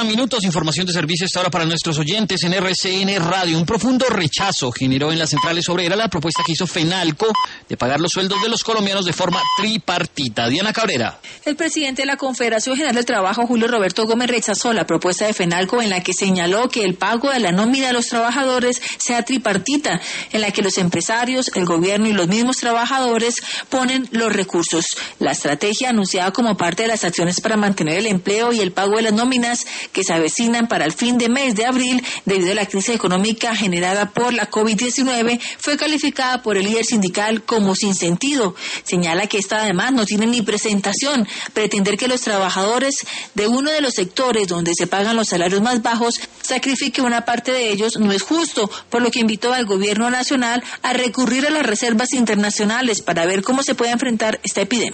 Minutos, información de servicio esta hora para nuestros oyentes en RCN Radio. Un profundo rechazo generó en las centrales obreras la propuesta que hizo FENALCO de pagar los sueldos de los colombianos de forma tripartita. Diana Cabrera. El presidente de la Confederación General del Trabajo, Julio Roberto Gómez, rechazó la propuesta de FENALCO en la que señaló que el pago de la nómina de los trabajadores sea tripartita, en la que los empresarios, el gobierno y los mismos trabajadores ponen los recursos. La estrategia anunciada como parte de las acciones para mantener el empleo y el pago de las nóminas que se avecinan para el fin de mes de abril debido a la crisis económica generada por la COVID-19 fue calificada por el líder sindical como sin sentido. Señala que esta además no tiene ni presentación. Pretender que los trabajadores de uno de los sectores donde se pagan los salarios más bajos sacrifique una parte de ellos no es justo, por lo que invitó al gobierno nacional a recurrir a las reservas internacionales para ver cómo se puede enfrentar esta epidemia.